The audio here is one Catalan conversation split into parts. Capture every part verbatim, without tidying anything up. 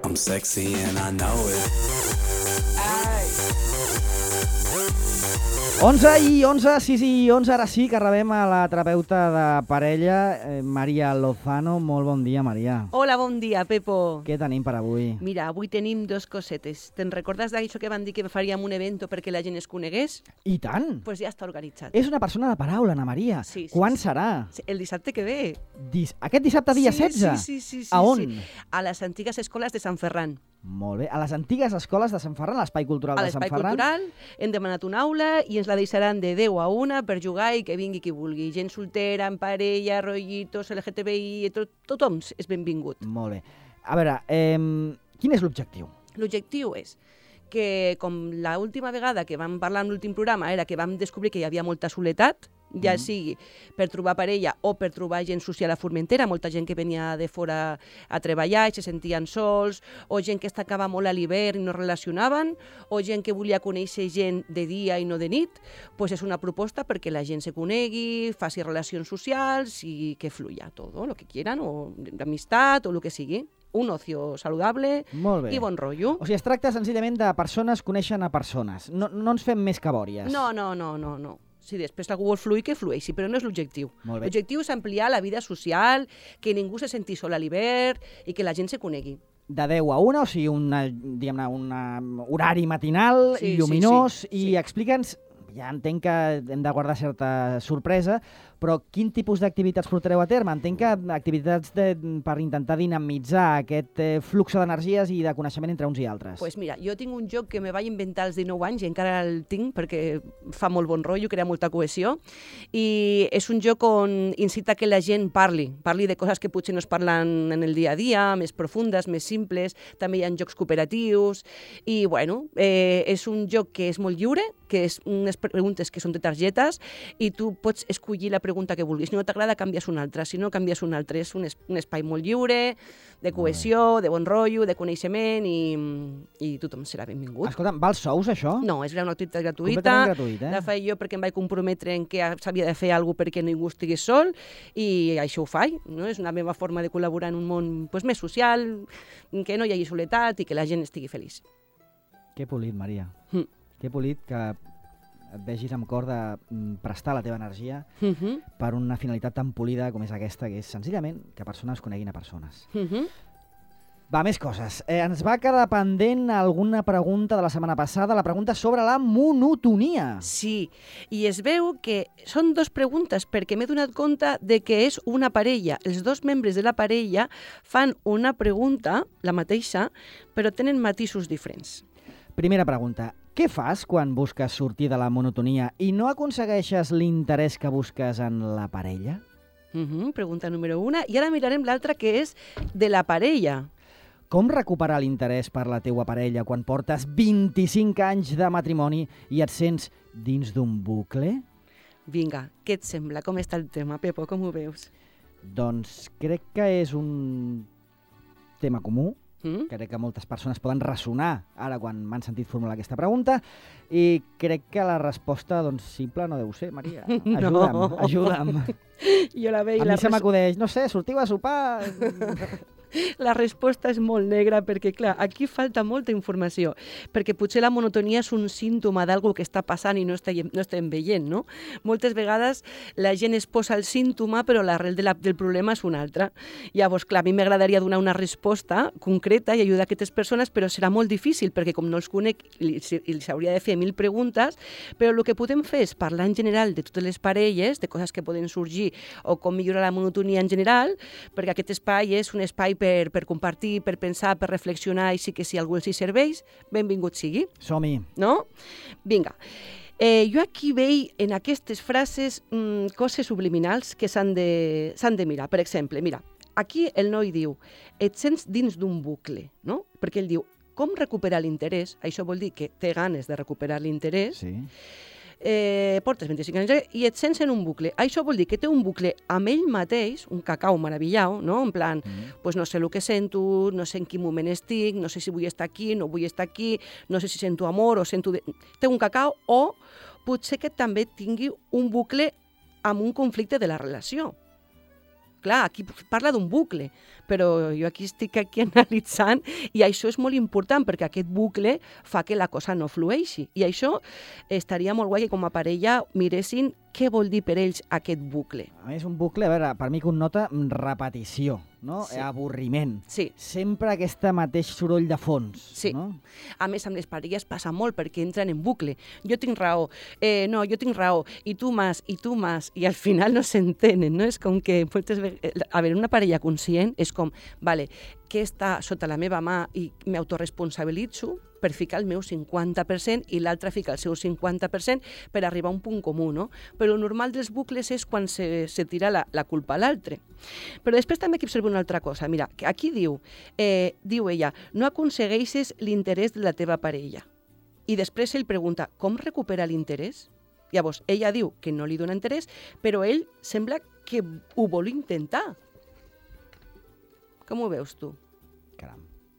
I'm sexy and I know it. onze i onze, sis i onze, ara sí que rebem a la terapeuta de parella, eh, Maria Lozano. Molt bon dia, Maria. Hola, bon dia, Pepo. Què tenim per avui? Mira, avui tenim dos cosetes. Te'n recordes d'això que vam dir que faríem un evento perquè la gent es conegués? I tant! Doncs pues ja està organitzat. És una persona de paraula, Ana Maria. Sí, sí, Quan sí. serà? El dissabte que ve. Dis... Aquest dissabte, dia sí, setze? Sí, sí, sí, sí. A on? Sí. A les antigues escoles de Sant Ferran. Molt bé. A les antigues escoles de Sant Ferran, a l'Espai Cultural a de Sant l'Espai Ferran. Cultural hem demanat una aula i ens la deixaran de deu a una per jugar i que vingui qui vulgui. Gent soltera, en parella, rotllitos, L G T B I, tot, tothom és benvingut. Molt bé. A veure, eh, quin és l'objectiu? L'objectiu és que, com l'última vegada que vam parlar en l'últim programa, era que vam descobrir que hi havia molta soledat, ja sigui per trobar parella o per trobar gent social a Formentera, molta gent que venia de fora a treballar i se sentien sols, o gent que estacava molt a l'hivern i no relacionaven, o gent que volia conèixer gent de dia i no de nit, doncs és una proposta perquè la gent se conegui, faci relacions socials i que fluya todo, lo que quieran, o d'amistat, o el que sigui. Un ocio saludable i bon rotllo. O sigui, es tracta senzillament de persones coneixen a persones. No, no ens fem més cabòries. No, no, no, no, no. Si després algú vol fluir, que flueixi, però no és l'objectiu. L'objectiu és ampliar la vida social, que ningú se senti sol a l'hivern i que la gent se conegui. De deu a una, o sigui, una, diguem-ne, un horari matinal, sí, lluminós, sí, sí, i sí. explica'ns, ja entenc que hem de guardar certa sorpresa, però quin tipus d'activitats portareu a terme? Entenc que activitats de, per intentar dinamitzar aquest eh, flux d'energies i de coneixement entre uns i altres. Doncs pues mira, jo tinc un joc que me vaig inventar als dinou anys i encara el tinc perquè fa molt bon rotllo, crea molta cohesió, i és un joc on incita que la gent parli, parli de coses que potser no es parlen en el dia a dia, més profundes, més simples, també hi ha jocs cooperatius, i bueno, eh, és un joc que és molt lliure, que és unes preguntes que són de targetes, i tu pots escollir la pregunta que vulguis. Si no t'agrada, canvies una altra. Si no, canvies una altra. És un, es un espai molt lliure, de cohesió, de bon rotllo, de coneixement, i, i tothom serà benvingut. Escolta'm, val sous, això? No, és una activitat gratuïta. Completament gratuït, eh? La faig jo perquè em vaig comprometre en que s'havia de fer alguna cosa perquè ningú estigués sol, i això ho faig. No? És una meva forma de col·laborar en un món pues, més social, que no hi hagi soledat i que la gent estigui feliç. Que polit, Maria. Mm. Que polit que et vegis amb cor de prestar la teva energia uh-huh. per una finalitat tan polida com és aquesta, que és senzillament que persones coneguin a persones. Uh-huh. Va, més coses. Eh, ens va quedar pendent alguna pregunta de la setmana passada, la pregunta sobre la monotonia. Sí, i es veu que són dues preguntes perquè m'he donat compte de que és una parella. Els dos membres de la parella fan una pregunta, la mateixa, però tenen matisos diferents. Primera pregunta. Què fas quan busques sortir de la monotonia i no aconsegueixes l'interès que busques en la parella? Uh-huh, pregunta número una. I ara mirarem l'altra, que és de la parella. Com recuperar l'interès per la teua parella quan portes vint-i-cinc anys de matrimoni i et sents dins d'un bucle? Vinga, què et sembla? Com està el tema, Pepo? Com ho veus? Doncs crec que és un tema comú. Mm? Crec que moltes persones poden ressonar ara quan m'han sentit formular aquesta pregunta i crec que la resposta doncs, simple no deu ser, Maria. Ajuda'm, no. ajuda'm. Jo la veig, A mi la se res... m'acudeix, no sé, sortiu a sopar... La resposta és molt negra perquè, clar, aquí falta molta informació, perquè potser la monotonia és un símptoma d'algú que està passant i no estem, no estem veient, no? Moltes vegades la gent es posa el símptoma, però l'arrel de la, del problema és una altra. Llavors, clar, a mi m'agradaria donar una resposta concreta i ajudar aquestes persones, però serà molt difícil, perquè com no els conec, els hauria de fer mil preguntes, però el que podem fer és parlar en general de totes les parelles, de coses que poden sorgir, o com millorar la monotonia en general, perquè aquest espai és un espai Per, per compartir, per pensar, per reflexionar, i sí que si algú els hi serveix, benvingut sigui. Som-hi. No? Vinga. Eh, jo aquí veig en aquestes frases mmm, coses subliminals que s'han de, s'han de mirar. Per exemple, mira, aquí el noi diu, et sents dins d'un bucle, no? Perquè ell diu, com recuperar l'interès? Això vol dir que té ganes de recuperar l'interès. Sí. Eh, portes vint-i-cinc anys i et sents en un bucle. Això vol dir que té un bucle amb ell mateix, un cacau meravellau, no? En plan, mm. pues no sé el que sento, no sé en quin moment estic, no sé si vull estar aquí, no vull estar aquí, no sé si sento amor o sento... De... Té un cacau, o potser que també tingui un bucle amb un conflicte de la relació. clar, aquí parla d'un bucle, però jo aquí estic aquí analitzant i això és molt important perquè aquest bucle fa que la cosa no flueixi. I això estaria molt guai que com a parella miressin què vol dir per ells aquest bucle. A més, un bucle, a veure, per mi connota repetició, no? Sí. Avorriment. Sí. Sempre aquest mateix soroll de fons. Sí. No? A més, amb les parelles passa molt perquè entren en bucle. Jo tinc raó, eh, no, jo tinc raó, i tu más, i tu más, i al final no s'entenen, no? És com que moltes vegades, a veure, una parella conscient és com, vale, què està sota la meva mà i m'autoresponsabilitzo per ficar el meu cinquanta per cent i l'altre fica el seu cinquanta per cent per arribar a un punt comú, no? Però el normal dels bucles és quan se, se tira la, la culpa a l'altre. Però després també aquí observo una altra cosa. Mira, aquí diu, eh, diu ella, no aconsegueixes l'interès de la teva parella. I després ell pregunta, com recupera l'interès? Llavors, ella diu que no li dona interès, però ell sembla que ho vol intentar. Com ho veus tu? Caram.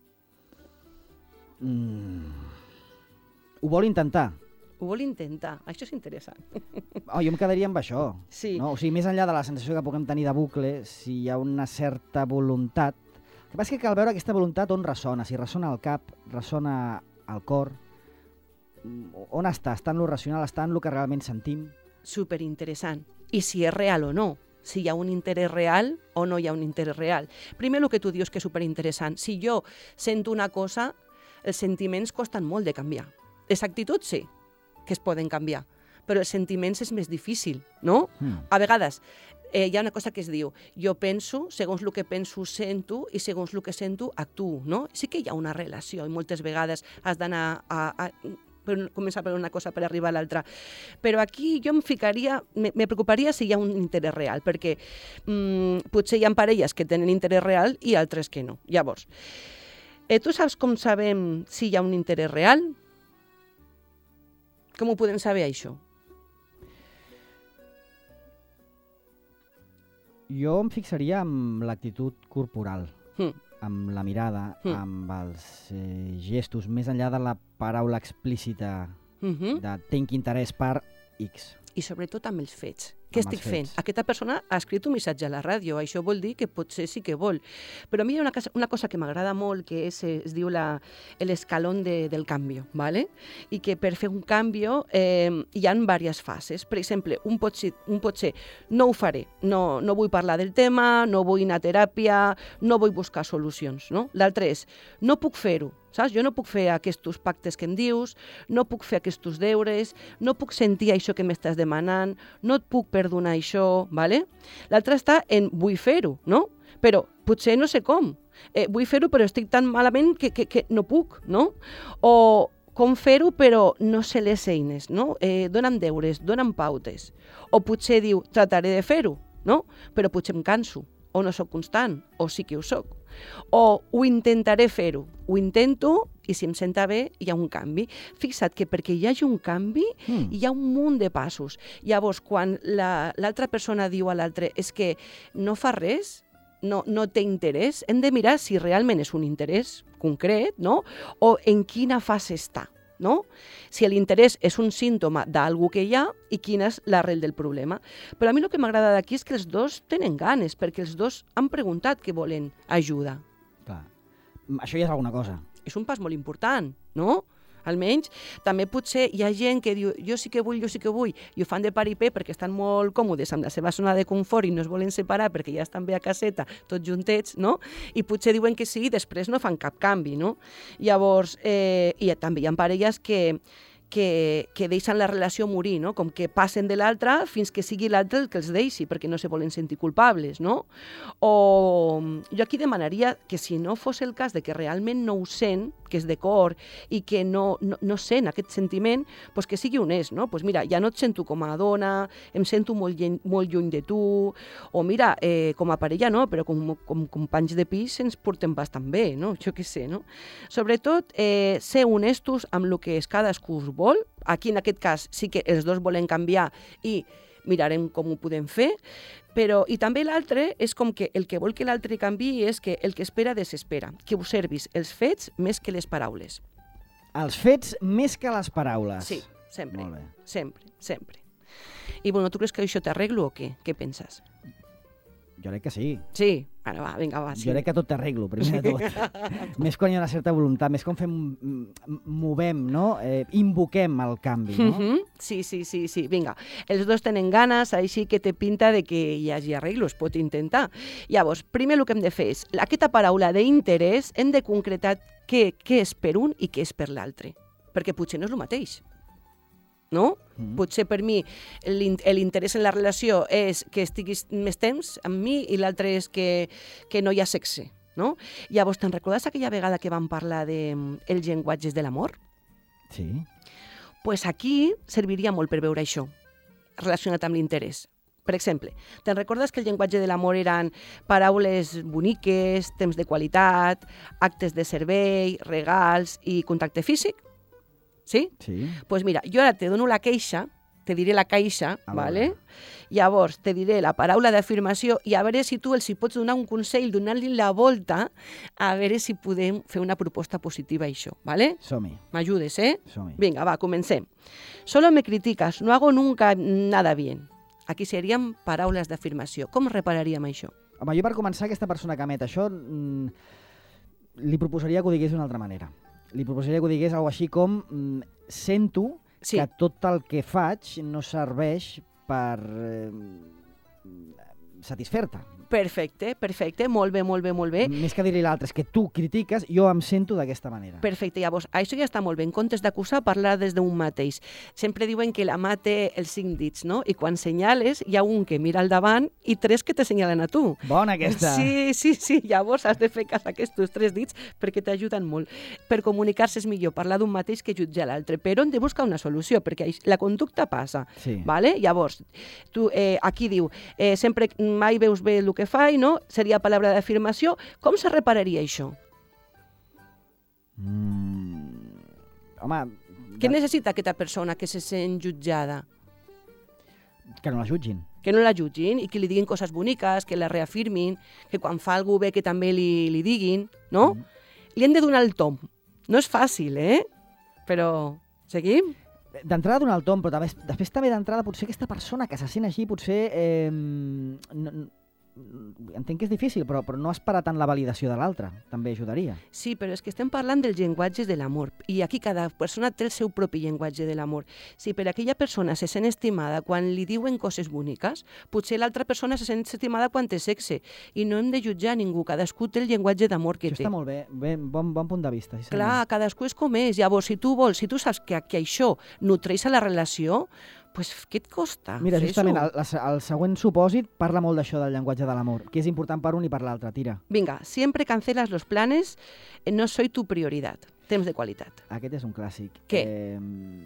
Mm. Ho vol intentar. Ho vol intentar. Això és interessant. Oh, jo em quedaria amb això. Sí. No? O sigui, més enllà de la sensació que puguem tenir de bucle, si hi ha una certa voluntat... El que passa és que cal veure aquesta voluntat on ressona. Si ressona al cap, ressona al cor... On està? Està en lo racional? Està en lo que realment sentim? Superinteressant. I si és real o no. Si hi ha un interès real o no hi ha un interès real. Primer, el que tu dius que és superinteressant. Si jo sento una cosa, els sentiments costen molt de canviar. Les actituds sí, que es poden canviar, però els sentiments és més difícil, no? Mm. A vegades eh, hi ha una cosa que es diu, jo penso, segons el que penso sento, i segons el que sento actuo, no? Sí que hi ha una relació, i moltes vegades has d'anar a... a per començar per una cosa per arribar a l'altra. Però aquí jo em ficaria, me, me preocuparia si hi ha un interès real, perquè mm, potser hi ha parelles que tenen interès real i altres que no. Llavors, eh, tu saps com sabem si hi ha un interès real? Com ho podem saber, això? Jo em fixaria en l'actitud corporal. Mm. Amb la mirada, mm. amb els eh, gestos, més enllà de la paraula explícita mm-hmm. de tinc interès per X. I sobretot amb els fets. Què Amb estic els fent? fets. Aquesta persona ha escrit un missatge a la ràdio, això vol dir que potser sí que vol. Però a mi hi ha una cosa, una cosa que m'agrada molt, que és, es diu la, l'escalón de, del canvi, ¿vale? I que per fer un canvi eh, hi ha diverses fases. Per exemple, un pot ser, un pot ser no ho faré, no, no vull parlar del tema, no vull anar a teràpia, no vull buscar solucions, no? L'altre és, no puc fer-ho, saps? Jo no puc fer aquests pactes que em dius, no puc fer aquests deures, no puc sentir això que m'estàs demanant, no et puc perdonar això, ¿vale? L'altre està en vull fer-ho, no? Però potser no sé com. Eh, vull fer-ho però estic tan malament que, que, que no puc, no? O com fer-ho però no sé les eines, no? Eh, dona'm deures, dona'm pautes. O potser diu, trataré de fer-ho, no? Però potser em canso, o no sóc constant, o sí que ho sóc. O ho intentaré fer-ho, ho intento i si em senta bé hi ha un canvi. Fixa't que perquè hi hagi un canvi mm. hi ha un munt de passos. Llavors, quan la, l'altra persona diu a l'altre és que no fa res, no, no té interès, hem de mirar si realment és un interès concret, no? O en quina fase està. No? Si l'interès és un símptoma d'algú que hi ha i quina és l'arrel del problema. Però a mi el que m'agrada d'aquí és que els dos tenen ganes, perquè els dos han preguntat que volen ajuda. Clar. Això ja és alguna cosa. És un pas molt important, no? Almenys, també potser hi ha gent que diu jo sí que vull, jo sí que vull, i ho fan de paripé perquè estan molt còmodes amb la seva zona de confort i no es volen separar perquè ja estan bé a caseta, tots juntets, no? I potser diuen que sí i després no fan cap canvi, no? Llavors, eh, i també hi ha parelles que, que, que deixen la relació morir, no? Com que passen de l'altre fins que sigui l'altre el que els deixi, perquè no se volen sentir culpables, no? O jo aquí demanaria que si no fos el cas de que realment no ho sent, que és de cor i que no, no, no sent aquest sentiment, pues que sigui honest, no? Pues mira, ja no et sento com a dona, em sento molt, lluny, molt lluny de tu, o mira, eh, com a parella no, però com, com companys de pis ens portem bastant bé, no? Jo què sé, no? Sobretot, eh, ser honestos amb el que és cadascú vol. Aquí, en aquest cas, sí que els dos volen canviar i mirarem com ho podem fer, però, i també l'altre és com que el que vol que l'altre canviï és que el que espera desespera, que observis els fets més que les paraules. Els fets més que les paraules. Sí, sempre, Molt bé. sempre, sempre. I bueno, tu creus que això t'arreglo o què? Què penses? Jo crec que sí. Sí? Bueno, va, vinga, va. Sí. Jo crec que tot t'arreglo, primer de tot. Més quan hi ha una certa voluntat, més com fem, movem, no? Eh, invoquem el canvi, no? Uh-huh. Sí, sí, sí, sí. Vinga, els dos tenen ganes, així que té pinta de que hi hagi arreglo, es pot intentar. Llavors, primer el que hem de fer és, aquesta paraula d'interès, hem de concretar què, què és per un i què és per l'altre, perquè potser no és el mateix. No? Mm. Potser per mi l'interès en la relació és que estiguis més temps amb mi i l'altre és que, que no hi ha sexe. No? Llavors, te'n recordes aquella vegada que vam parlar dels de, llenguatges de l'amor? Sí. Pues aquí serviria molt per veure això, relacionat amb l'interès. Per exemple, te'n recordes que el llenguatge de l'amor eren paraules boniques, temps de qualitat, actes de servei, regals i contacte físic? Sí? Sí. Pues mira, jo ara te dono la queixa, te diré la caixa, A vale? veure. Llavors te diré la paraula d'afirmació i a veure si tu els hi pots donar un consell, donar-li la volta, a veure si podem fer una proposta positiva a això, vale? Som-hi. M'ajudes, eh? Som-hi. Vinga, va, comencem. Solo me criticas, no hago nunca nada bien. Aquí serien paraules d'afirmació. Com repararíem això? Home, jo per començar, aquesta persona que emet això, mmm, li proposaria que ho digués d'una altra manera. Li proposaria que ho digués alguna així com mm, sento Sí. que tot el que faig no serveix per eh, satisfer-te. Perfecte, perfecte, molt bé, molt bé, molt bé. Més que dir-li l'altre, és que tu critiques, jo em sento d'aquesta manera. Perfecte, llavors, això ja està molt bé. En comptes d'acusar, parlar des d'un mateix. Sempre diuen que la mà té els cinc dits, no? I quan senyales, hi ha un que mira al davant i tres que te senyalen a tu. Bona aquesta! Sí, sí, sí. Llavors has de fer cas a aquests tres dits perquè t'ajuden molt. Per comunicar-se és millor parlar d'un mateix que jutjar l'altre, però hem de buscar una solució, perquè la conducta passa. Sí. Vale? Llavors, tu, eh, aquí diu, eh, sempre mai veus bé el que fa i no, seria paraula d'afirmació. Com se repararia això? Mm, home... Què necessita aquesta persona que se sent jutjada? Que no la jutgin. Que no la jutgin i que li diguin coses boniques, que la reafirmin, que quan fa alguna cosa bé que també li, li diguin, no? Mm. Li hem de donar el tom. No és fàcil, eh? Però... Seguim? D'entrada donar el tom, però també, després també d'entrada potser aquesta persona que se sent així, potser... Eh, no, entenc que és difícil, però, però no esperar tant la validació de l'altre, també ajudaria. Sí, però és que estem parlant dels llenguatges de l'amor i aquí cada persona té el seu propi llenguatge de l'amor. Si per aquella persona se sent estimada quan li diuen coses boniques, potser l'altra persona se sent estimada quan té sexe i no hem de jutjar ningú, cadascú té el llenguatge d'amor que Això té. està molt bé, bé bon, bon punt de vista. Sí, Clar, cadascú és com és. Llavors, si tu vols, si tu saps que, que això nutreix a la relació, pues, què et costa Mira, fer justament, això? el, el següent supòsit parla molt d'això del llenguatge de l'amor, que és important per un i per l'altre. Tira. Vinga, siempre cancelas los planes, no soy tu prioridad. Temps de qualitat. Aquest és un clàssic. Què? Eh,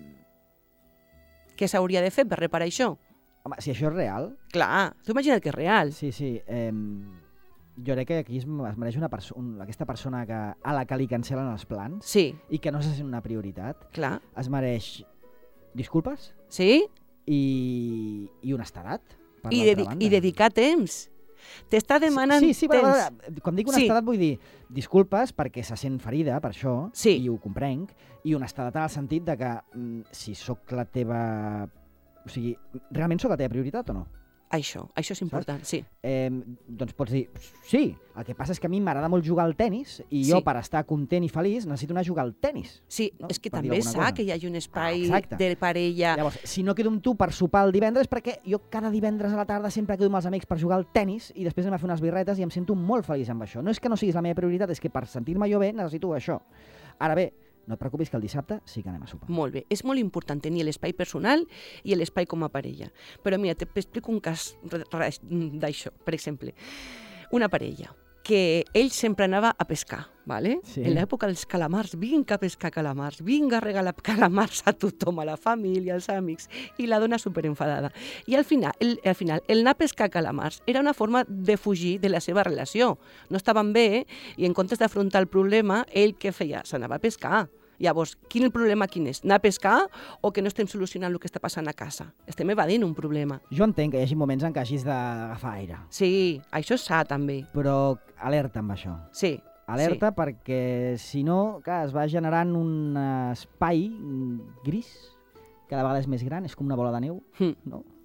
Què s'hauria de fer per reparar això? home, si això és real, Clar, tu imagina't que és real. sí, sí. Eh, jo crec que aquí es, es mereix una perso un, aquesta persona que, a la que li cancel·len els plans Sí, i que no se sent una prioritat, clar. es mereix disculpes Sí? i, i honestedat, per I, l'altra dedic banda. I dedicar temps. T'està demanant sí, sí, temps. però, quan dic Sí. honestedat vull dir disculpes perquè se sent ferida per això, Sí. i ho comprenc, i honestedat en el sentit de que mm, si sóc la teva... O sigui, realment sóc la teva prioritat o no? Això, això és important, sí. Eh, doncs pots dir, sí, el que passa és que a mi m'agrada molt jugar al tennis i jo Sí. per estar content i feliç necessito anar a jugar al tennis. Sí, No? és que Per dir també alguna s'ha cosa. que hi hagi un espai Ah, exacte. de parella. Llavors, si no quedo amb tu per sopar el divendres, perquè jo cada divendres a la tarda sempre quedo amb els amics per jugar al tennis i després anem a fer unes birretes i em sento molt feliç amb això. No és que no siguis la meva prioritat, és que per sentir-me jo bé necessito això. Ara bé, no et preocupis que el dissabte sí que anem a sopar. Molt bé, és molt important tenir l'espai personal i l'espai com a parella. Però mira, t'explico un cas re- re- d'això. Per exemple, una parella que ell sempre anava a pescar, ¿vale? Sí. En l'època dels calamars, vinga a pescar calamars, vinga a regalar calamars a tothom, a la família, als amics, i la dona superenfadada. I al final, el, al final, el anar a pescar calamars era una forma de fugir de la seva relació. No estaven bé i en comptes d'afrontar el problema, ell què feia? S'anava a pescar. Llavors, quin el problema quin és? Anar a pescar o que no estem solucionant el que està passant a casa? Estem evadint un problema. Jo entenc que hi hagi moments en què hagis d'agafar aire, Sí, això és sa també. però alerta amb això. Sí. Alerta sí. perquè, si no, clar, es va generant un espai mm, gris, cada vegada és més gran, és com una bola de neu, Sí. no?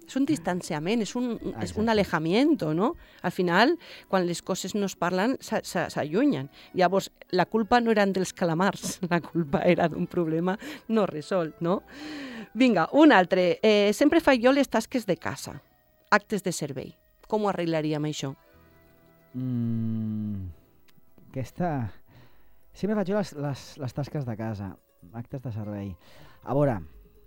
és un distanciament, és un, és Exacte. un alejamiento, no? Al final, quan les coses no es parlen, s'a- s'a- s'allunyen. Llavors, la culpa no eren dels calamars, la culpa era d'un problema no resolt, no? Vinga, un altre. Eh, sempre faig jo les tasques de casa, actes de servei. Com ho arreglaríem, això? Mm, aquesta... Sempre faig jo les, les, les tasques de casa, actes de servei. A veure,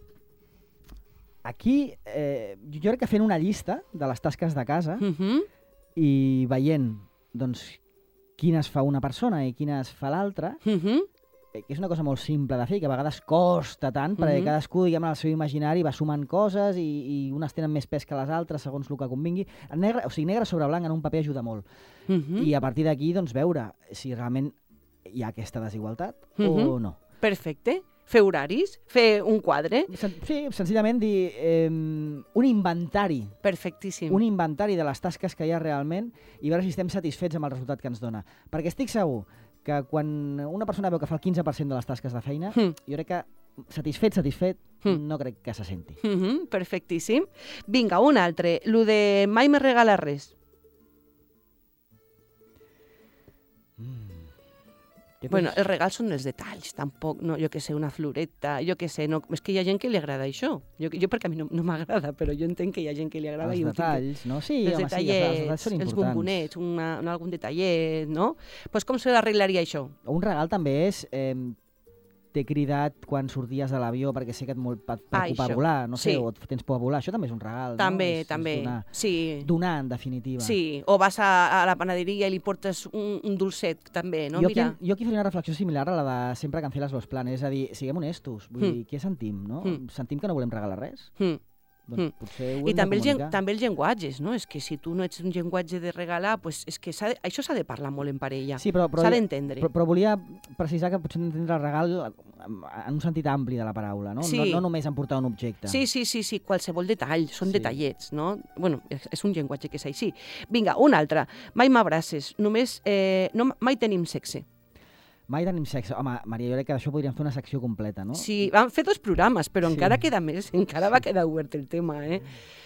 aquí eh, jo crec que fent una llista de les tasques de casa Uh -huh. i veient doncs, quines fa una persona i quines fa l'altra, Uh -huh. eh, que és una cosa molt simple de fer i que a vegades costa tant, perquè Mhm. cadascú, diguem, en el seu imaginari va sumant coses i, i unes tenen més pes que les altres segons el que convingui. En negre, o sigui, negre sobre blanc en un paper ajuda molt. Uh -huh. I a partir d'aquí, doncs, veure si realment hi ha aquesta desigualtat Mhm. o no. Perfecte. Fer horaris, fer un quadre. Sen sí, senzillament dir eh, un inventari, Perfectíssim. un inventari de les tasques que hi ha realment i veure si estem satisfets amb el resultat que ens dona. Perquè estic segur que quan una persona veu que fa el quinze per cent de les tasques de feina, Mm. jo crec que satisfet, satisfet, Mm. no crec que se senti. Uh -huh. Perfectíssim. Vinga, un altre. Lo de mai me regala res. Què Bueno, tens? els regals són els detalls, tampoc, no, jo que sé, una floreta, jo que sé, no, és que hi ha gent que li agrada això. Jo, jo perquè a mi no, no m'agrada, però jo entenc que hi ha gent que li agrada. Els i ho tinc- detalls, no? Sí, els home, sí, els, els detallets, detalls són els importants. bombonets, una, una, algun detallet, no? Pues com se l'arreglaria això? Un regal també és... Eh, t'he cridat quan sorties de l'avió perquè sé que et molt et preocupa això, volar, no sé, sí. o et tens por a volar, això també és un regal, També, no? És, també, És donar, sí. donar, en definitiva. Sí, o vas a, a la panaderia i li portes un, un dolcet, també, no? jo, Mira. aquí, jo aquí faria una reflexió similar a la de sempre canceles los planes, és a dir, siguem honestos, vull Mm. dir, què sentim, no? Mm. Sentim que no volem regalar res? Mm. Doncs Mm. potser ho hem I també de els, llen- comunicar. també els llenguatges, no? És que si tu no ets un llenguatge de regalar, pues és que s'ha de, això s'ha de parlar molt en parella. Sí, però, però, S'ha d'entendre. però, però volia precisar que potser hem d'entendre el regal en un sentit ampli de la paraula, no? Sí. No, no només en portar un objecte. Sí, sí, sí, sí, qualsevol detall, són Sí. detallets, no? Bueno, és, és un llenguatge que és així. Vinga, un altre. Mai m'abraces, només... Eh, no, mai tenim sexe. Mai tenim sexe. Home, Maria, jo crec que d'això podríem fer una secció completa, no? Sí, vam fer dos programes, però Sí. encara queda més, encara va quedar obert el tema, eh?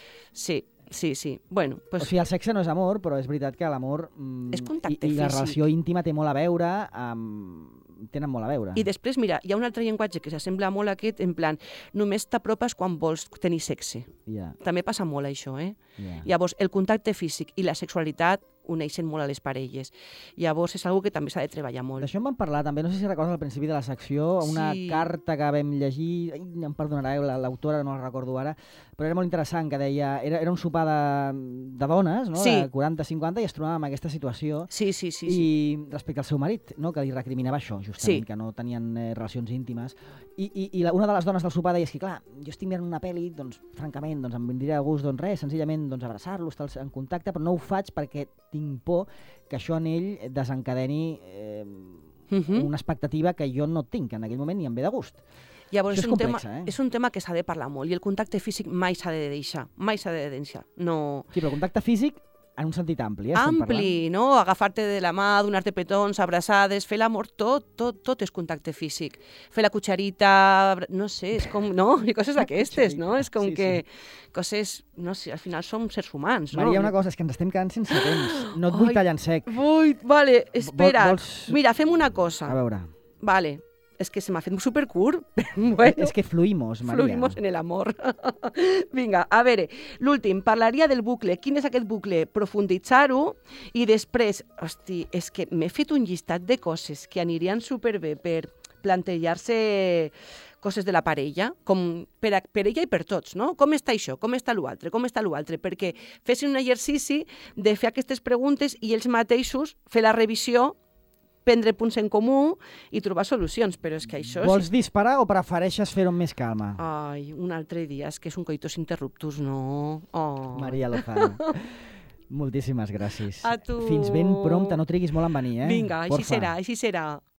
Sí, sí, sí. Bueno, pues, O sigui, el sexe no és amor, però és veritat que l'amor mm, És contacte i, i la físic. relació íntima té molt a veure amb... tenen molt a veure. I després, mira, hi ha un altre llenguatge que s'assembla molt a aquest, en plan, només t'apropes quan vols tenir sexe. Ja, També passa molt això, eh? ja. Llavors, el contacte físic i la sexualitat uneixen molt a les parelles. Llavors, és una que també s'ha de treballar molt. D'això en vam parlar també, no sé si recordes al principi de la secció, una Sí. carta que vam llegir, ai, em perdonareu, la- l'autora no la recordo ara, però era molt interessant, que deia, era, era un sopar de, de dones, no? Sí. De quaranta cinquanta, i es trobava en aquesta situació, Sí, sí, sí. sí. i respecte al seu marit, no? Que li recriminava això, justament, Sí. que no tenien eh, relacions íntimes. I, i, i la, una de les dones del sopar deia, és que clar, jo estic mirant una pel·li, doncs, francament, doncs, em vindria de gust, doncs res, senzillament doncs, abraçar-lo, estar en contacte, però no ho faig perquè tinc por que això en ell desencadeni eh, Mhm. una expectativa que jo no tinc en aquell moment ni em ve de gust. Llavors, Això és, és un complex, tema, eh? és un tema que s'ha de parlar molt i el contacte físic mai s'ha de deixar, mai s'ha de deixar. No... Sí, però contacte físic en un sentit ampli, eh? estem Ampli, no? Agafar-te de la mà, donar-te petons, abraçades, fer l'amor, tot, tot, tot és contacte físic. Fer la cucharita, abra- no sé, és com, no? I coses d'aquestes, no? És com Sí, que coses, no sé, al final som sers humans, no? Maria, una cosa, és que ens estem quedant sense temps. No et vull Ai. tallar en sec. Vull, vale, espera. vols- Mira, fem una A cosa. veure, Vale, és que se m'ha fet supercurt. bueno. és que fluïmos, Maria. Fluïmos en el amor. Vinga, a veure, l'últim, parlaria del bucle. Quin és aquest bucle? Profunditzar-ho i després, hosti, és que m'he fet un llistat de coses que anirien superbé per plantejar-se coses de la parella, com per, a, per ella i per tots, no? Com està això? Com està l'altre? Com està l'altre? Perquè fessin un exercici de fer aquestes preguntes i ells mateixos fer la revisió, prendre punts en comú i trobar solucions, però és que això... Vols disparar o prefereixes fer-ho amb més calma? Ai, un altre dia, és que és un coitus interruptus, no? Oh. Maria Lozano. Moltíssimes gràcies. A tu. Fins ben prompte, no triguis molt en venir, eh? Vinga, així Porfa. serà, així serà.